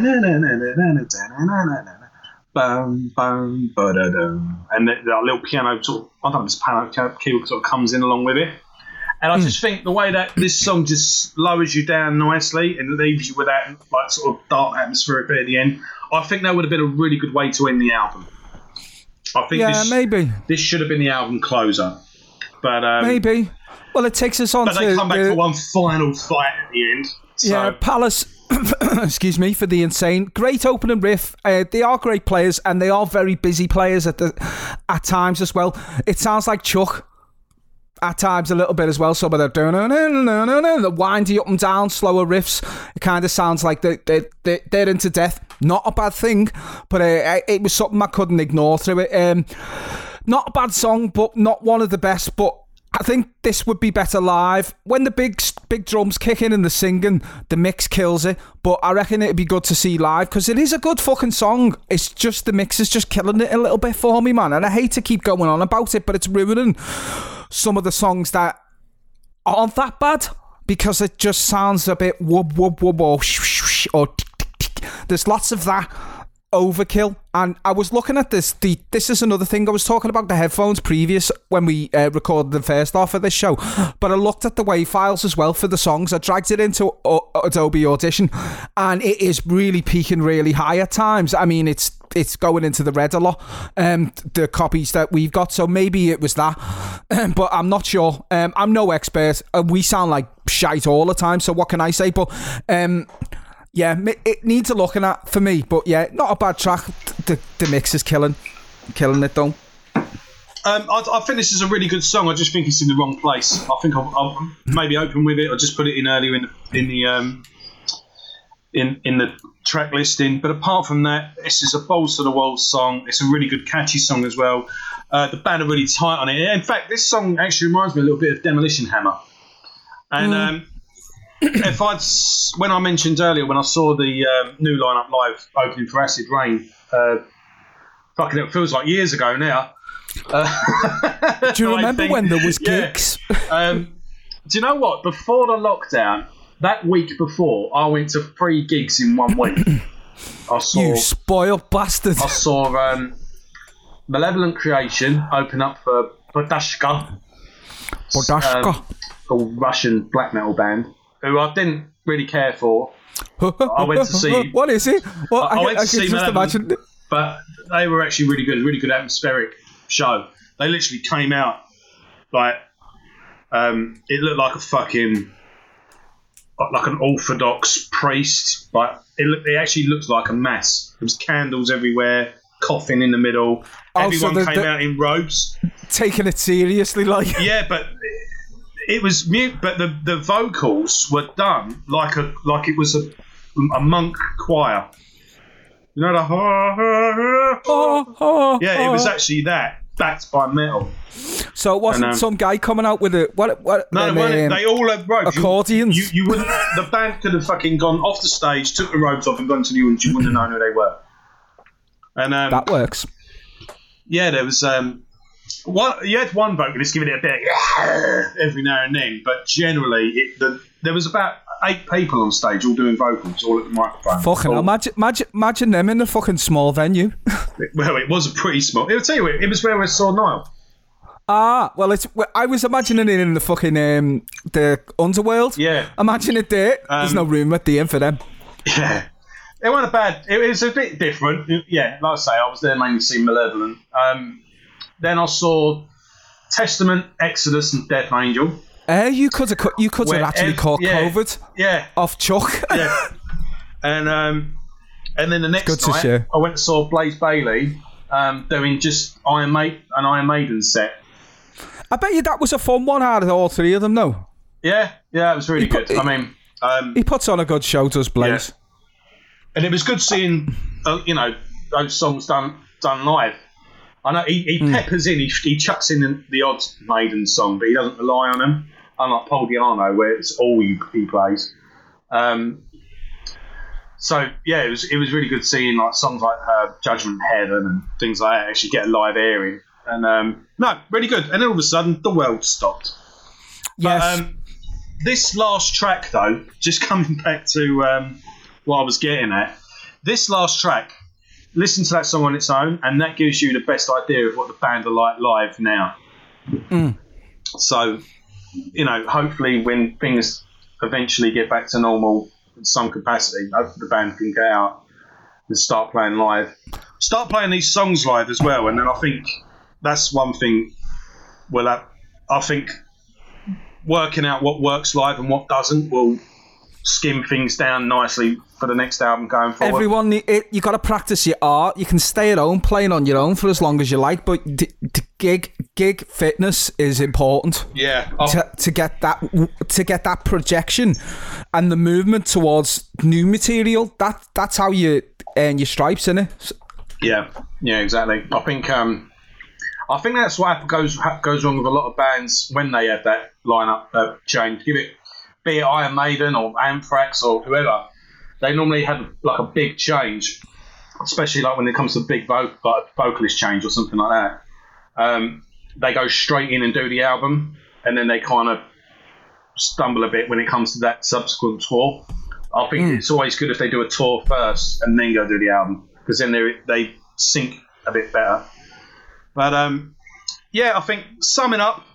bum, bum, ba-da-dum. And that little piano sort of, I don't know, this piano keyboard sort of comes in along with it. And I just think the way that this song just lowers you down nicely and leaves you with that like sort of dark atmospheric bit at the end, I think that would have been a really good way to end the album. I think this should have been the album closer. But maybe. Well, it takes us on but they come back for one final fight at the end. So. Yeah, Palace, excuse me, for the Insane. Great opening riff. They are great players and they are very busy players at times as well. It sounds like Chuck at times a little bit as well. Some of the windy up and down, slower riffs. It kind of sounds like they're into death. Not a bad thing, but it was something I couldn't ignore through it. Not a bad song, but not one of the best. But I think this would be better live. When the big drums kick in and the singing, the mix kills it. But I reckon it'd be good to see live because it is a good fucking song. It's just the mix is just killing it a little bit for me, man. And I hate to keep going on about it, but it's ruining some of the songs that aren't that bad because it just sounds a bit wub wub wub or shh, or tick, tick, tick. There's lots of that overkill. And I was looking at this. This is another thing. I was talking about the headphones previous when we recorded the first half of this show. But I looked at the WAV files as well for the songs. I dragged it into Adobe Audition, and it is really peaking really high at times. I mean, it's going into the red a lot. The copies that we've got. So maybe it was that, but I'm not sure. I'm no expert. We sound like shite all the time. So what can I say? But yeah, it needs a looking at for me. But yeah, not a bad track. The mix is killing it though. I think this is a really good song. I just think it's in the wrong place. I think I'll maybe open with it or just put it in earlier in the track listing. But apart from that, this is a balls to the wall song. It's a really good, catchy song as well. The band are really tight on it. In fact, this song actually reminds me a little bit of Demolition Hammer. And when I mentioned earlier when I saw the new lineup live opening for Acid Rain, fucking it feels like years ago now. Do you remember when there was gigs? Do you know what? Before the lockdown, that week before, I went to 3 gigs in 1 week. You spoiled bastard. I saw Malevolent Creation open up for Podashka. A Russian black metal band who I didn't really care for. I went to see. What is it? Well, I went to see just imagine. But they were actually really good atmospheric show. They literally came out like it looked like a fucking like an Orthodox priest. Like it actually looked like a mass. There was candles everywhere, coffin in the middle. Everyone came out in robes, taking it seriously, like yeah, but. It was mute, but the vocals were done like it was a monk choir. You know the yeah, it was actually that backed by metal. So it wasn't some guy coming out with it. What? No, they all had robes. Accordions. You wouldn't. The band could have fucking gone off the stage, took the robes off, and gone to the audience. You wouldn't have known who they were. And that works. Yeah, there was. You had one vocalist giving it a bit every now and then, but generally there was about 8 people on stage all doing vocals, all at the microphone. Fucking imagine them in a fucking small venue. Well, it was a pretty small. I'll tell you, it was where I saw Niall. Well, I was imagining it in the fucking the Underworld. Yeah, imagine it there. There's no room at the end for them. Yeah, it wasn't bad. It was a bit different. Yeah, like I say, I was there mainly seeing Malevolent. Then I saw Testament, Exodus, and Death Angel. You could have actually caught COVID. Yeah, off Chuck. Yeah, and then the next night I went and saw Blaze Bayley doing just an Iron Maiden set. I bet you that was a fun one out of all 3 of them, though. Yeah, it was really good. He puts on a good show, does Blaze. Yeah. And it was good seeing those songs done live. I know he peppers in, he chucks in the odd Maiden song, but he doesn't rely on them, unlike Paul Di'Anno, where it's all he plays. So yeah, it was really good seeing like songs like Judgment Heaven and things like that actually get a live airing, and no, really good. And then all of a sudden, the world stopped. Yes. But, this last track, though, just coming back to what I was getting at, this last track. Listen to that song on its own, and that gives you the best idea of what the band are like live now. So, hopefully when things eventually get back to normal in some capacity, hopefully the band can get out and start playing live. Start playing these songs live as well, and then I think that's one thing. Well, I think working out what works live and what doesn't will skim things down nicely for the next album going forward. Everyone, you got to practice your art. You can stay at home playing on your own for as long as you like, but gig fitness is important. Yeah, to get that projection and the movement towards new material. That's how you earn your stripes, innit? Yeah, exactly. I think I think that's what goes wrong with a lot of bands when they have that lineup change. Be it Iron Maiden or Anthrax or whoever, they normally have like a big change, especially like when it comes to big vocalist change or something like that. They go straight in and do the album, and then they kind of stumble a bit when it comes to that subsequent tour. I think it's always good if they do a tour first and then go do the album, because then they sync a bit better. But I think summing up,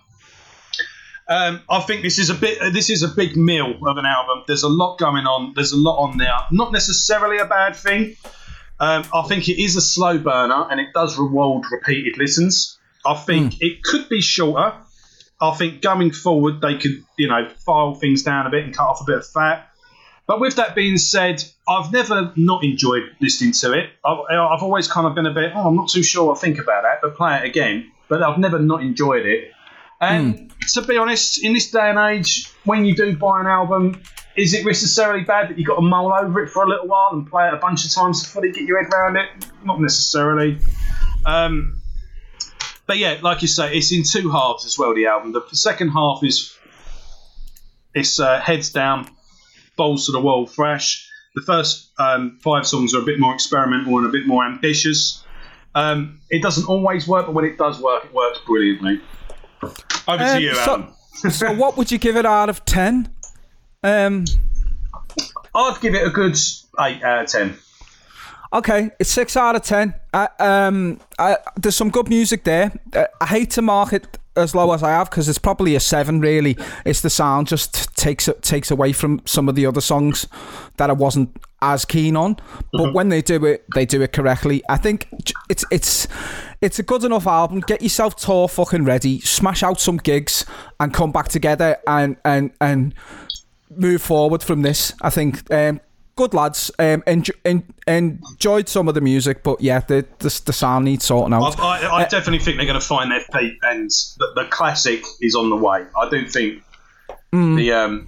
I think this is a big meal of an album. There's a lot going on. There's a lot on there. Not necessarily a bad thing. I think it is a slow burner, and it does reward repeated listens. I think it could be shorter. I think going forward they could, file things down a bit and cut off a bit of fat. But with that being said, I've never not enjoyed listening to it. I've always kind of been a bit, I'm not too sure I think about that, but play it again. But I've never not enjoyed it. And to be honest, in this day and age, when you do buy an album, is it necessarily bad that you've got to mull over it for a little while and play it a bunch of times to fully get your head around it? Not necessarily. But yeah, like you say, it's in two halves as well, the album. The second half is heads down, balls to the wall, thrash. The first 5 songs are a bit more experimental and a bit more ambitious. It doesn't always work, but when it does work, it works brilliantly. Over to you, Alan. So what would you give it out of 10? I'd give it a good 8 out of 10. Okay, it's 6 out of 10. There's some good music there. I hate to mark it as low as I have, because it's probably a 7, really. It's the sound just takes away from some of the other songs that I wasn't as keen on. But when they do it correctly. I think it's a good enough album. Get yourself tour fucking ready, smash out some gigs, and come back together and move forward from this. I think good lads. Enjoyed some of the music, but yeah, the sound needs sorting out. I definitely think they're going to find their feet, and the classic is on the way. I do think the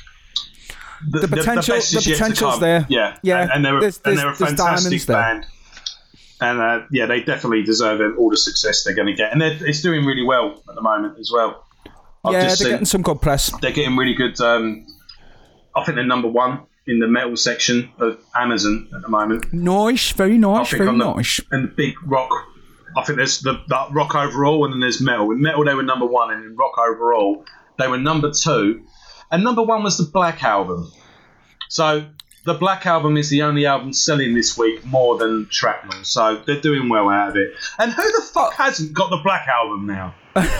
potential's there. Yeah. And they're a fantastic band. And they definitely deserve all the success they're going to get. And it's doing really well at the moment as well. They're getting some good press. They're getting really good. I think they're number 1 in the metal section of Amazon at the moment. Nice, very nice, very nice. And big rock. I think there's that rock overall, and then there's metal. In metal, they were number 1, and in rock overall, they were number 2. And number 1 was the Black Album. So the Black Album is the only album selling this week more than Shrapnel. So they're doing well out of it. And who the fuck hasn't got the Black Album now?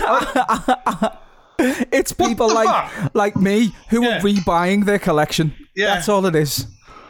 It's people like me who are rebuying their collection. Yeah. That's all it is.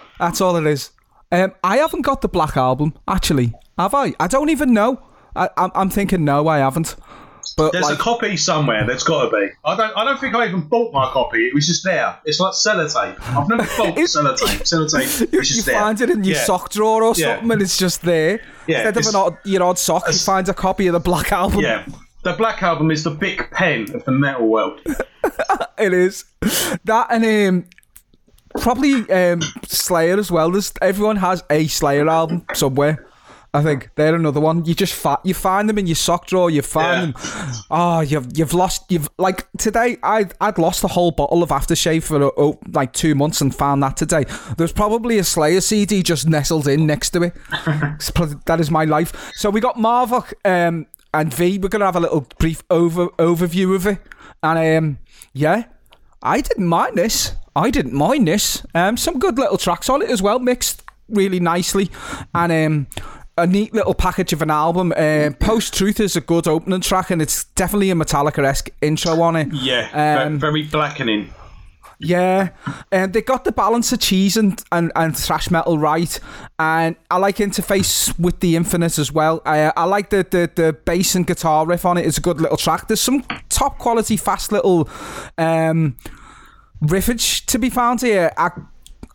I haven't got the Black Album, actually. Have I? I don't even know. I'm thinking no, I haven't. But there's a copy somewhere. That's got to be. I don't think I even bought my copy. It was just there. It's like sellotape. I've never bought sellotape. Sellotape. It's just you find it in your sock drawer or something, and it's just there. Yeah, instead of your odd sock, you find a copy of the Black Album. Yeah. The Black Album is the Big Pen of the metal world. It is. That and probably Slayer as well. Everyone has a Slayer album somewhere. I think they're another one. You just you find them in your sock drawer. You find them. Oh, you've lost. Like today, I'd lost a whole bottle of aftershave for like 2 months and found that today. There's probably a Slayer CD just nestled in next to it. That is my life. So we got Marvok and V. We're gonna have a little brief overview of it. And I didn't mind this. Some good little tracks on it as well, mixed really nicely, and a neat little package of an album. Post-Truth is a good opening track, and it's definitely a Metallica-esque intro on it. Yeah, very blackening. Yeah, and they got the balance of cheese and thrash metal right, and I like interface with the Infinite as well. I like the bass and guitar riff on it. It's a good little track. There's some top quality, fast little riffage to be found here.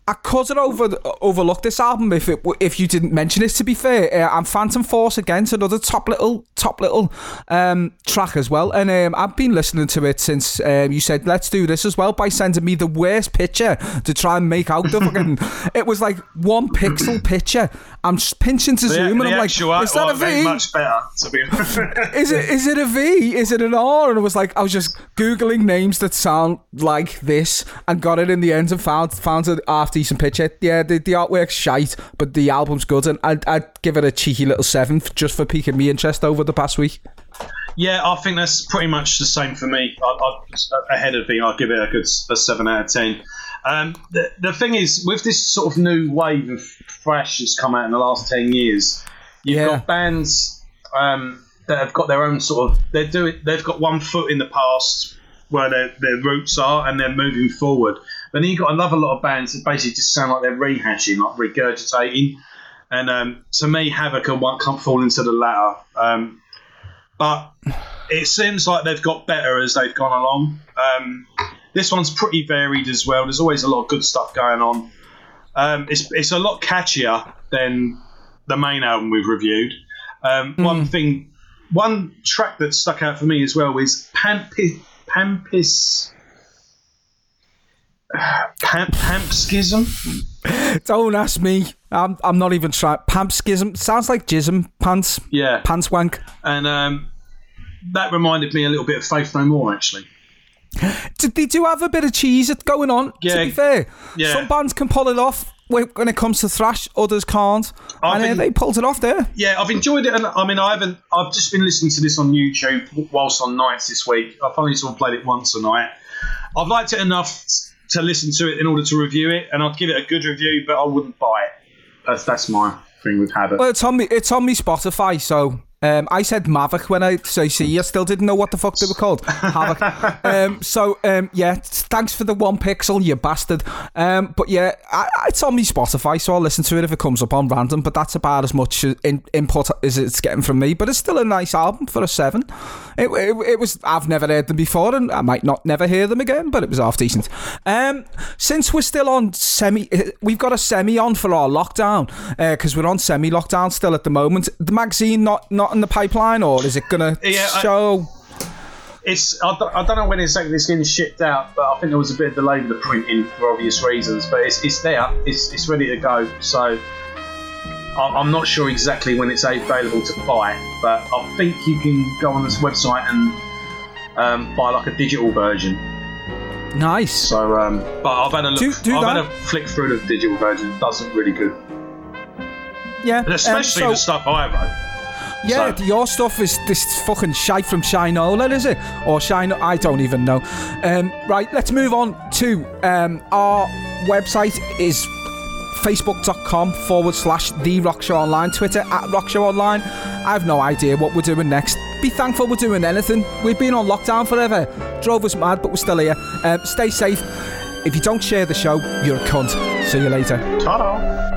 I could have overlooked this album if you didn't mention it. To be fair, and Phantom Force again's another top little track as well. And I've been listening to it since you said let's do this as well by sending me the worst picture to try and make out the fucking. It was like 1 pixel picture. I'm just pinching to zoom and I'm like, is that a V? Much better. To be is it a V? Is it an R? And I was just googling names that sound like this and got it in the end and found an half decent picture. Yeah, the artwork's shite, but the album's good, and I'd give it a cheeky little 7 just for piquing me interest over the past week. Yeah, I think that's pretty much the same for me. Ahead of me, I'll give it a 7 out of 10. The thing is, with this sort of new wave of thrash that's come out in the last 10 years, you've got bands that have got their own sort of. They've got one foot in the past where their roots are, and they're moving forward. But then you've got another lot of bands that basically just sound like they're rehashing, like regurgitating. And to me, Havoc can't fall into the latter. But it seems like they've got better as they've gone along. This one's pretty varied as well. There's always a lot of good stuff going on. It's a lot catchier than the main album we've reviewed. One track that stuck out for me as well is Pampskism. Don't ask me. I'm not even trying. Pampskism sounds like jism pants. Yeah, pants wank. And that reminded me a little bit of Faith No More, actually. They do have a bit of cheese to be fair. Yeah. Some bands can pull it off when it comes to thrash, others can't. They pulled it off there. Yeah, I've enjoyed it. And I mean, I've just been listening to this on YouTube whilst on nights this week. I've only sort of played it once a night. I've liked it enough to listen to it in order to review it, and I'd give it a good review, but I wouldn't buy it. That's my thing with Havoc. Well, it's on me Spotify, so I said Maverick when I see. I still didn't know what the fuck they were called. Havoc. Thanks for the 1 pixel, you bastard. But yeah, it's on me Spotify, so I'll listen to it if it comes up on random. But that's about as much input as it's getting from me. But it's still a nice album for a 7. It was. I've never heard them before, and I might not never hear them again. But it was half decent. Since we're still on we've got a semi on for our lockdown because we're on semi lockdown still at the moment. The magazine not in the pipeline, or is it gonna show? I don't know when exactly it's getting shipped out, but I think there was a bit of delay with the printing for obvious reasons. But it's there, it's ready to go. So I'm not sure exactly when it's available to buy, but I think you can go on this website and buy like a digital version. Nice. So, but I've had a look. Had a flick through the digital version. It does look really good. Yeah, and especially the stuff I wrote. Yeah, your stuff is this fucking shite from Shinola, is it? Or Shino? I don't even know. Right, let's move on to our website is facebook.com/The Rock Show Online, Twitter @Rock Show Online. I have no idea what we're doing next. Be thankful we're doing anything. We've been on lockdown forever. Drove us mad, but we're still here. Stay safe. If you don't share the show, you're a cunt. See you later. Ta-da.